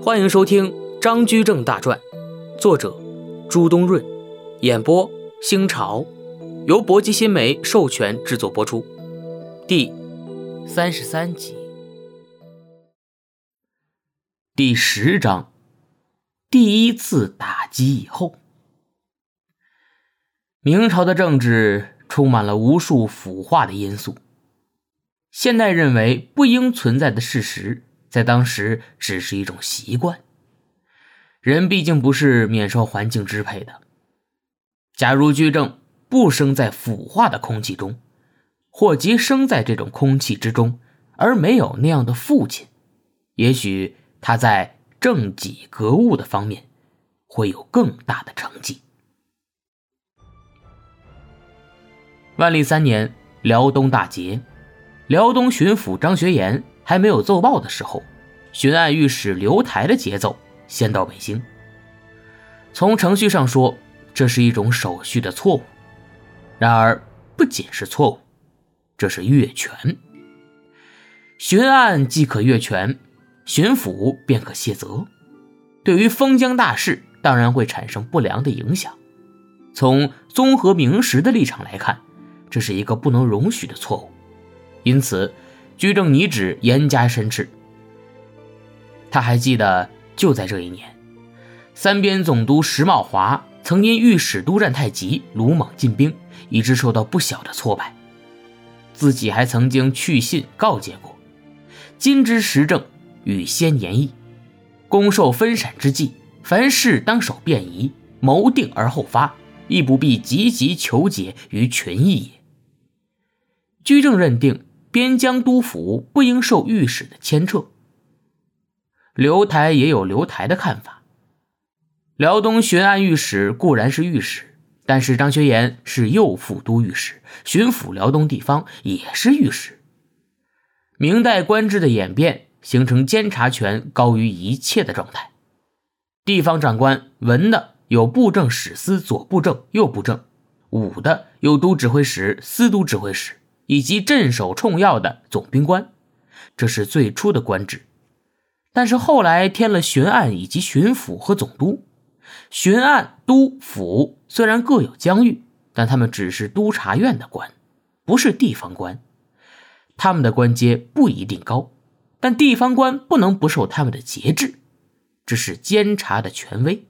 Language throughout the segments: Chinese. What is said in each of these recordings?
欢迎收听《张居正大传》，作者朱东润，演播星潮，由博吉新媒授权制作播出。第33集，第10章，第一次打击以后。明朝的政治充满了无数腐化的因素，现代认为不应存在的事实，在当时只是一种习惯。人毕竟不是免受环境支配的。假如居正不生在腐化的空气中，或即生在这种空气之中，而没有那样的父亲，也许他在政己格物的方面会有更大的成绩。万历3年，辽东大捷，辽东巡抚张学言还没有奏报的时候，巡按御史刘台的节奏先到北京。从程序上说，这是一种手续的错误，然而不仅是错误，这是越权。巡按既可越权，巡抚便可卸责，对于封疆大事当然会产生不良的影响。从综合明实的立场来看，这是一个不能容许的错误，因此居正拟旨严加申斥。他还记得，就在这一年，三边总督石茂华曾因御史督战太急，鲁莽进兵，以致受到不小的挫败。自己还曾经去信告诫过，今之时政与先年异，攻受分散之际，凡事当守便宜，谋定而后发，亦不必急急求解于群议也。居正认定边疆督府不应受御史的牵扯。刘台也有刘台的看法。辽东巡按御史固然是御史，但是张学言是右副都御史，巡抚辽东地方也是御史。明代官制的演变形成监察权高于一切的状态。地方长官文的有布政使司左布政右布政，武的有都指挥使司都指挥使，以及镇守冲要的总兵官，这是最初的官制。但是后来添了巡按以及巡抚和总督。巡按、都、府虽然各有疆域，但他们只是督察院的官，不是地方官。他们的官阶不一定高，但地方官不能不受他们的节制，这是监察的权威。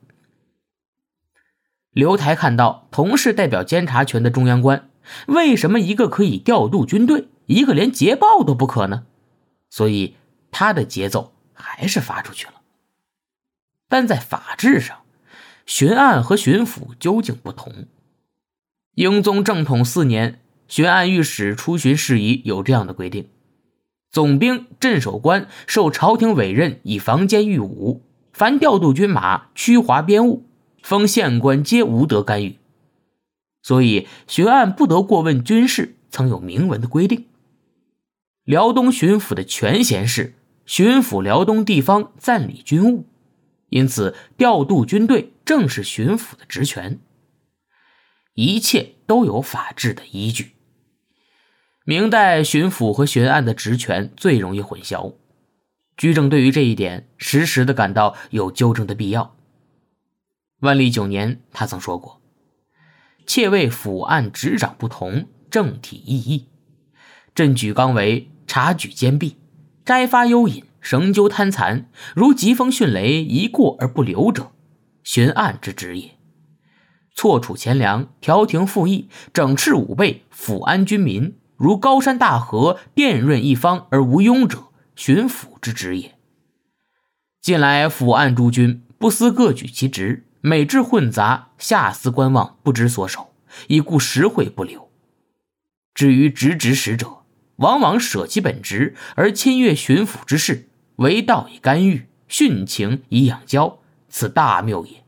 刘台看到同是代表监察权的中央官，为什么一个可以调度军队，一个连捷报都不可呢？所以他的节奏还是发出去了。但在法制上，巡按和巡抚究竟不同。英宗正统4年，巡按御史出巡事宜有这样的规定：总兵、镇守官受朝廷委任以防监御武，凡调度军马、驱划边务，封县官皆无得干预。所以巡按不得过问军事，曾有明文的规定。辽东巡抚的权衔是巡抚辽东地方暂理军务，因此调度军队正是巡抚的职权。一切都有法治的依据。明代巡抚和巡按的职权最容易混淆，居正对于这一点时时地感到有纠正的必要。万历9年，他曾说过：切谓府按执掌不同，政体异义。朕举纲为察举兼弊，摘发幽隐，绳究贪残，如疾风迅雷，一过而不留者，巡按之职也。错处钱粮，调停复议，整饬武备，抚安军民，如高山大河，遍润一方而无庸者，巡抚之职也。近来抚按诸军不思各举其职，每至混杂，下思观望，不知所守，以故实惠不留。至于直职使者，往往舍其本职，而侵越巡抚之事，为道以干预，殉情以养骄，此大谬也。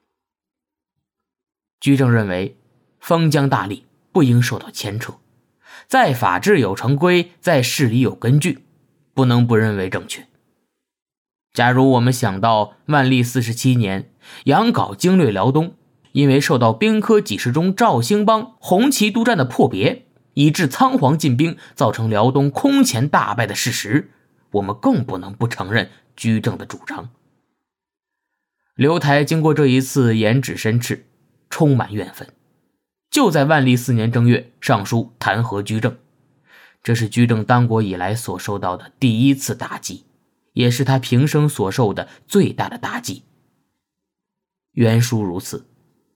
居正认为，封疆大吏不应受到牵扯，在法治有成规，在事理有根据，不能不认为正确。假如我们想到万历47年，杨镐经略辽东，因为受到兵科给事中赵兴邦、红旗督战的迫别，以致仓皇进兵，造成辽东空前大败的事实，我们更不能不承认居正的主张。 刘台经过这一次言指申斥，充满怨愤，就在万历4年正月上书弹劾居正。这是居正当国以来所受到的第一次打击，也是他平生所受的最大的打击。原书如此：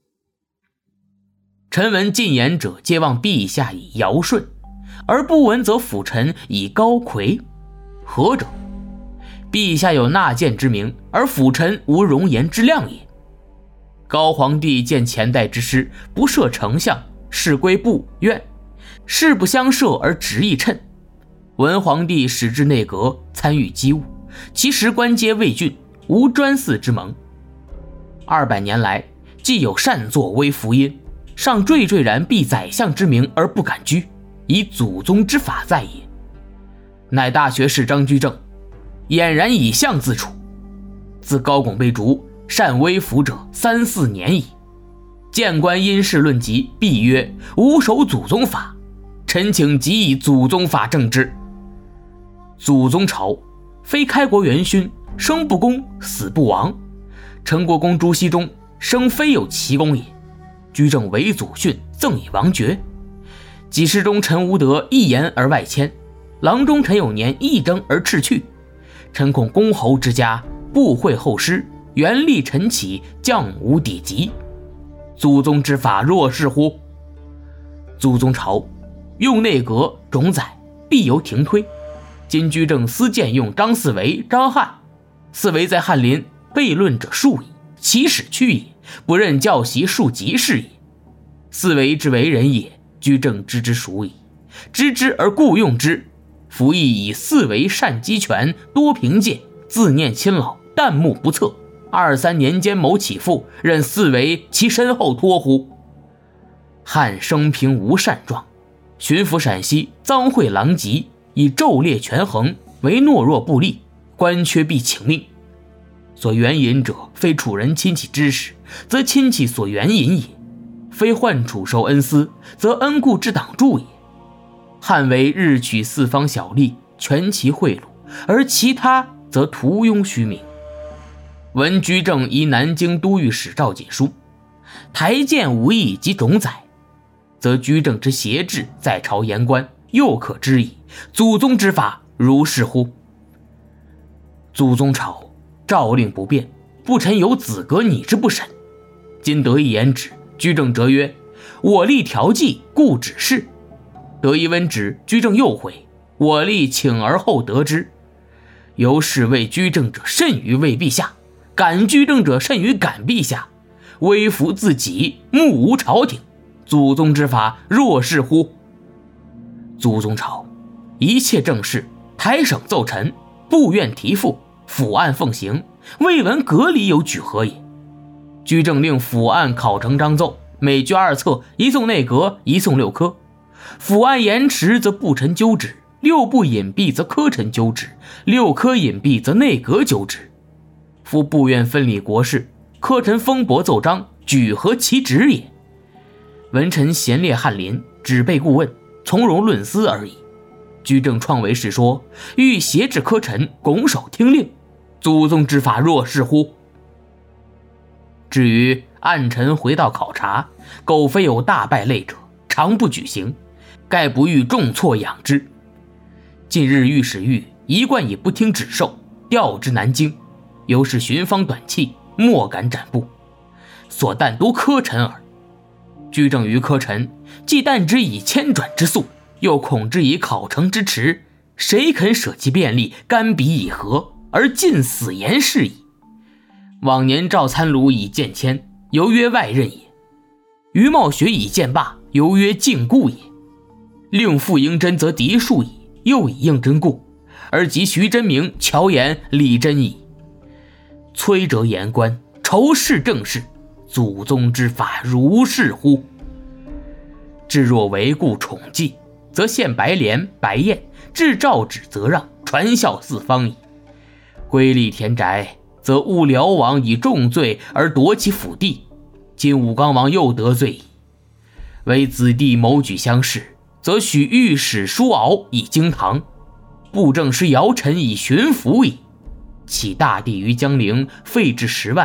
臣闻进言者皆望陛下以尧舜，而不闻则辅臣以高魁。何者？陛下有纳谏之名，而辅臣无容颜之量也。高皇帝见前代之师，不设丞相，事归部院，事不相涉而职亦称。文皇帝使至内阁，参与机务，其实官皆魏郡，无专祀之盟。200年来，既有擅作微福音，尚惴惴然避宰相之名而不敢居，以祖宗之法在也。乃大学士张居正俨然以相自处，自高拱被逐，擅微服者3、4年矣。谏官因事论及，必曰吾守祖宗法，臣请即以祖宗法正之。祖宗朝非开国元勋，生不公，死不亡。陈国公朱熹中生非有奇功也，居正为祖训，赠以王爵。几世中臣无德，一言而外迁，郎中陈有年一征而斥去。臣恐公侯之家，不惠后师，元力臣起，将无抵及。祖宗之法若是乎？祖宗朝用内阁种宰，必由廷推。今居正私荐用张四维、张翰，四维在翰林悖论者数矣，其使去也，不任教习数级是也。四维之为人也，居正知之熟矣，知之而故用之。夫亦以四维善机权，多凭借，自念亲老，旦暮不测，2、3年间谋起复，任四维其身后托乎？汉生平无善状，巡抚陕西，赃贿狼藉，以骤烈权衡，为懦弱不利，官缺必请命。所援引者，非楚人亲戚之使，则亲戚所援引也；非宦处受恩私，则恩故之党助也。汉为日取四方小利，全其贿赂，而其他则徒庸虚名。闻居正依南京都御史赵锦书，台谏无益及种宰，则居正之邪志在朝言官，又可知矣。祖宗之法如是乎？祖宗朝诏令不变，不臣有子格拟之不审。今得一言旨，居正折曰：我立调剂，故指示。得一温旨，居正又悔，我立请而后得之。由是畏居正者甚于畏陛下，感居正者甚于感陛下，微服自己，目无朝廷。祖宗之法若是乎？祖宗朝一切政事，台省奏陈，部院提复，府案奉行，未闻阁里有举何也。居正令府案考成章奏，每卷2册，一送内阁，一送6科。府案延迟则部臣纠旨，6部隐蔽则科臣纠旨，6科隐蔽则内阁纠旨。夫部院分理国事，科臣封驳奏章，举何其职也？文臣闲列翰林，只备顾问，从容论思而已。居正创为事说，欲挟制科臣，拱手听令。祖宗之法若是乎？至于暗臣回道考察，苟非有大败类者，常不举行，盖不欲重挫养之。近日御史玉一贯以不听旨授，调之南京，由是巡方短气，莫敢展布，所但独科臣耳。居正于科臣，既但之以迁转之速，又恐之以考成之迟，谁肯舍其便利，干彼以和，而尽死言是矣。往年赵参鲁以见迁，犹曰外任也；于茂学以见罢，犹曰禁锢也。令傅迎真则嫡庶矣，又以应真故，而及徐真明、乔言、李真矣。摧折言官，仇视政事，祖宗之法如是乎？至若为故宠妓，则献白莲、白燕，至诏旨则让，传孝四方矣。归立田宅，则误辽王以重罪而夺其府地，今武冈王又得罪矣。为子弟谋举乡试，则许御史叔敖以京堂，布政师姚臣以巡抚矣。岂大地于江陵，废置10万，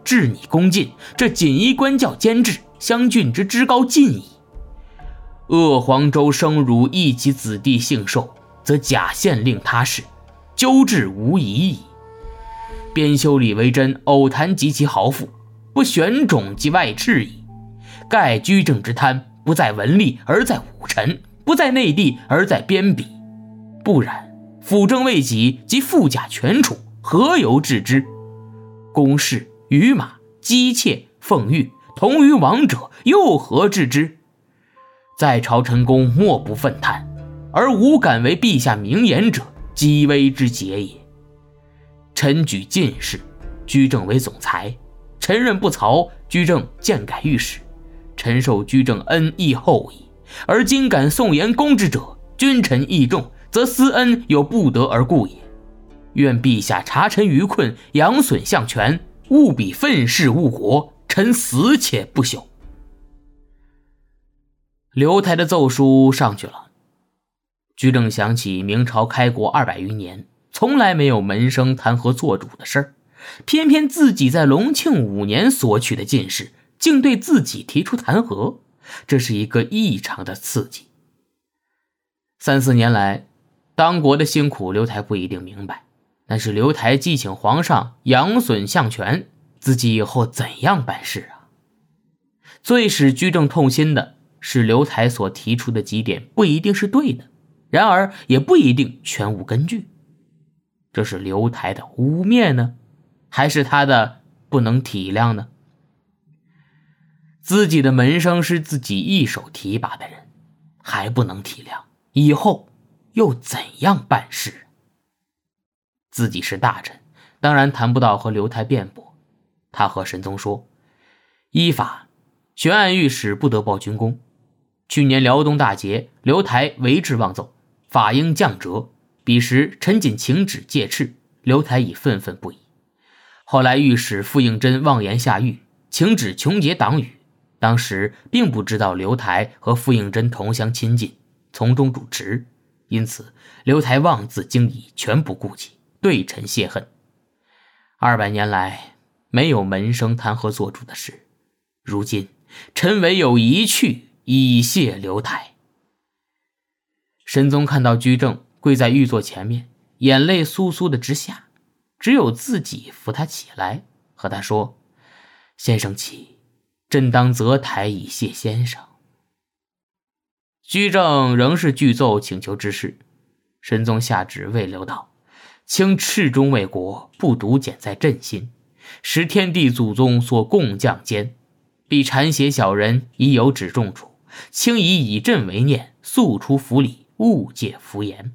治你恭进，这锦衣官教监制，相郡之至高尽矣。鄂黄州生汝一其子弟幸寿，则假县令他事，纠治无疑矣。编修李维真偶谈及其豪富，不选种及外斥矣。盖居正之贪，不在文吏而在武臣，不在内地而在边鄙。不然，辅政未己及富甲全处，何由治之？公事、与马、姬妾、凤玉同于王者，又何治之？在朝臣公莫不愤叹，而无敢为陛下明言者，积威之节也。臣举进士，居正为总裁；臣任不曹，居正渐改御史。臣受居正恩义厚矣，而今敢宋言公之者，君臣义重，则思恩有不得而故也。愿陛下察臣愚困，养损相权，务必愤世误国，臣死且不朽。刘台的奏书上去了。居正想起明朝开国200余年，从来没有门生弹劾做主的事儿，偏偏自己在隆庆5年所取的进士，竟对自己提出弹劾，这是一个异常的刺激。3、4年来，当国的辛苦刘台不一定明白，但是刘台既请皇上养损相权，自己以后怎样办事啊？最使居正痛心的是刘台所提出的几点不一定是对的，然而也不一定全无根据。这是刘台的污蔑呢，还是他的不能体谅呢？自己的门生是自己一手提拔的人，还不能体谅，以后又怎样办事？自己是大臣，当然谈不到和刘台辩驳。他和神宗说，依法悬案御史不得报军功，去年辽东大捷，刘台违制妄奏，法应降折。彼时臣仅请旨戒斥，刘台已愤愤不已。后来御史傅应真妄言下狱，请旨穷结党羽，当时并不知道刘台和傅应真同乡亲近，从中主持，因此刘台妄自经已，全不顾及，对臣泄恨。200年来没有门生弹劾做主的事，如今臣唯有一去以谢刘台。神宗看到居正跪在御座前面，眼泪簌簌的直下，只有自己扶他起来，和他说，先生起，朕当择台以谢先生。居正仍是具奏请求之事，神宗下旨慰留道，卿赤忠为国，不独简在朕心，时天地祖宗所共降监，必谗邪小人，已有旨重处，卿以朕为念，速出府里，勿借敷衍。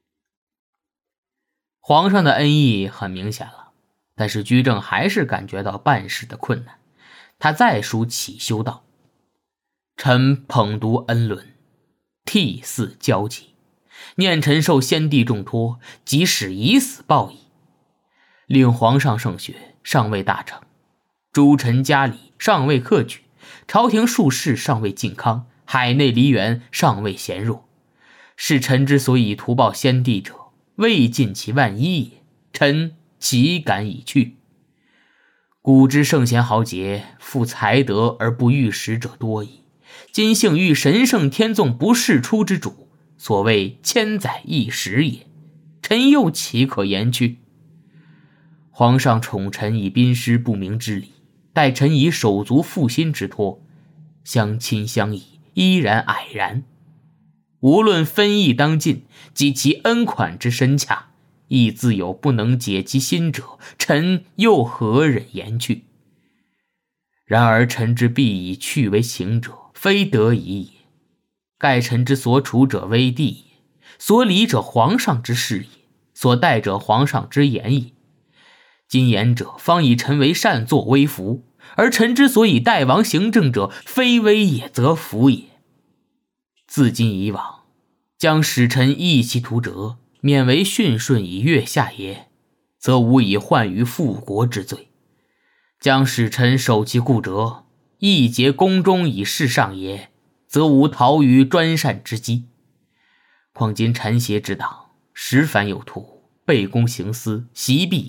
皇上的恩义很明显了，但是居正还是感觉到办事的困难。他再书启修道，臣捧读恩伦，涕泗交集，念臣受先帝重托，即使以死报矣。令皇上圣学，尚未大成；诸臣家礼，尚未克举；朝廷术士，尚未尽康；海内梨园，尚未贤弱。是臣之所以图报先帝者，未尽其万一也，臣岂敢已去？古之圣贤豪杰，负才德而不遇时者多矣。今幸遇神圣天纵不世出之主，所谓千载一时也，臣又岂可言去？皇上宠臣以宾师不明之礼，待臣以手足负心之托，相亲相倚，依然蔼然。无论分义当尽，及其恩款之深洽，亦自有不能解其心者，臣又何忍言去？然而臣之必以去为行者，非得已也。盖臣之所处者危地也，所理者皇上之事也，所待者皇上之言也。今言者方以臣为善作威服，而臣之所以代王行政者，非威也则服也。自今以往，将使臣议其途折，免为训顺以月下也，则无以患于复国之罪；将使臣守其故辙，义结宫中以事上也，则无逃于专擅之机。况今谗邪之党，时繁有图，背公行私，习弊已久，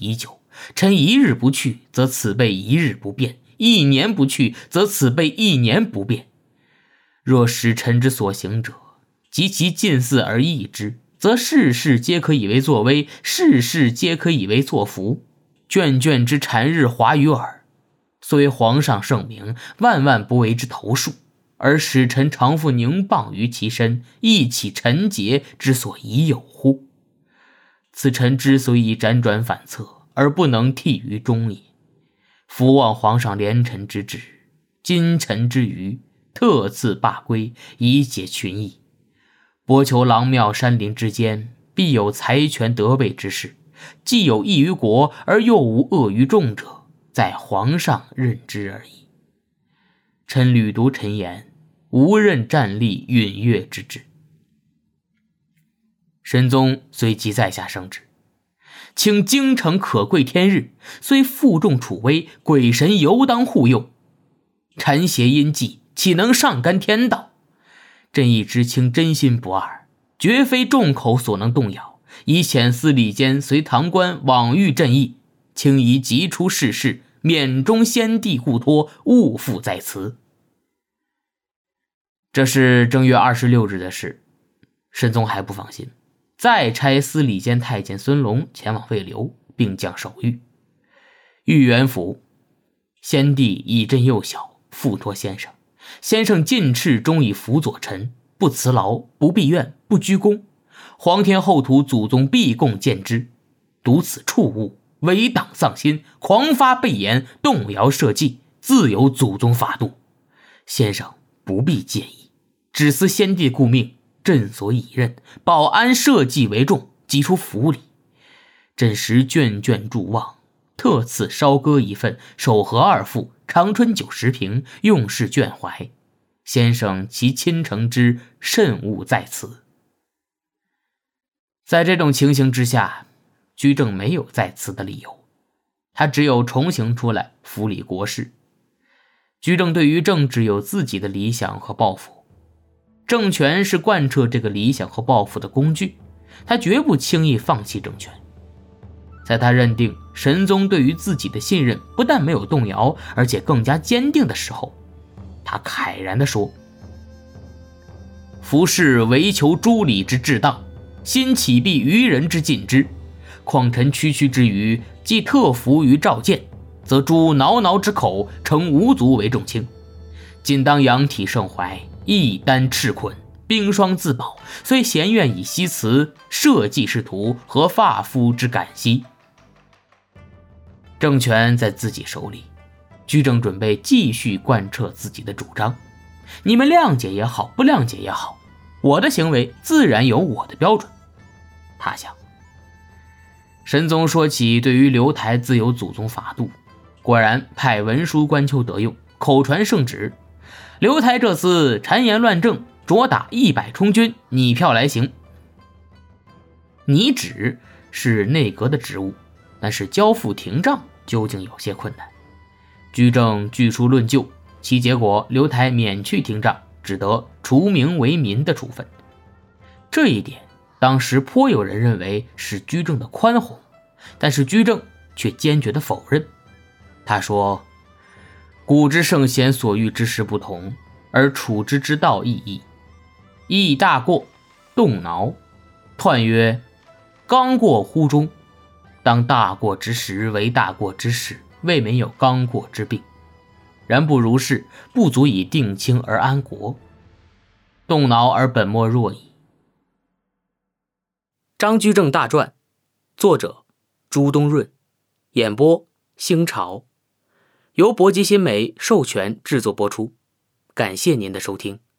臣一日不去，则此辈一日不变；一年不去，则此辈一年不变。若使臣之所行者，及其近似而异之，则事事皆可以为作威，事事皆可以为作福。卷卷之谗日华于耳，虽皇上圣明，万万不为之投数，而使臣常负凝棒于其身，亦岂臣节之所宜有乎？此臣之所以辗转反侧，而不能替于中也。伏望皇上怜臣之志，今臣之余，特赐罢归，以解群议。博求郎庙山林之间，必有财权得位之事，既有益于国，而又无恶于众者，在皇上任之而已。臣屡读臣言，无任战力允越之志。神宗虽即在下圣旨，请京城可贵天日，虽负重楚威，鬼神犹当护佑。谗邪阴计，岂能上干天道？朕亦知卿真心不二，绝非众口所能动摇，以遣司礼监随堂官往谕朕意，卿宜急出世事，免中先帝故托，勿复在此。这是正月26日的事，神宗还不放心，再差司礼监太监孙龙前往慰留，并将手谕。御元府，先帝以朕幼小，付托先生，先生尽斥终以辅佐臣，不辞劳，不避怨，不居功，皇天后土祖宗必共见之。独此触物，为党丧心，狂发悖言，动摇社稷，自有祖宗法度。先生不必介意，只思先帝顾命，朕所以任，保安社稷为重，急出府里。朕时卷卷伫望，特赐烧鸽一份，守和2副，长春9十瓶，用事眷怀。先生其亲诚之，慎勿在此。在这种情形之下，居正没有在此的理由，他只有重行出来辅理国事。居正对于政治有自己的理想和抱负，政权是贯彻这个理想和抱负的工具，他绝不轻易放弃政权。在他认定神宗对于自己的信任不但没有动摇，而且更加坚定的时候，他慨然地说：夫事唯求诸礼之至当，心岂必愚人之尽之？况臣区区之余，既特服于召见，则诸挠挠之口，诚无足为重轻。仅当仰体盛怀，一担赤捆，冰霜自保，虽咸愿以西辞，社稷仕途，和发肤之感兮。政权在自己手里，居正准备继续贯彻自己的主张。你们谅解也好，不谅解也好，我的行为自然有我的标准。他想，神宗说起对于留台自有祖宗法度，果然派文书官丘得用，口传圣旨，留台这厮谗言乱政，着打100充军，拟票来行。拟旨是内阁的职务，但是交付廷杖究竟有些困难。居正据书论就，其结果留台免去廷杖，只得除名为民的处分。这一点当时颇有人认为是居正的宽宏，但是居正却坚决地否认。他说：古之圣贤所欲之事不同，而处之之道亦异。亦大过，动挠，彖曰：刚过乎中？当大过之时为大过之事，未免有刚过之病。然不如是，不足以定卿而安国。动挠而本末若矣。张居正大传，作者朱东润，演播星潮，由博吉新媒授权制作播出。感谢您的收听。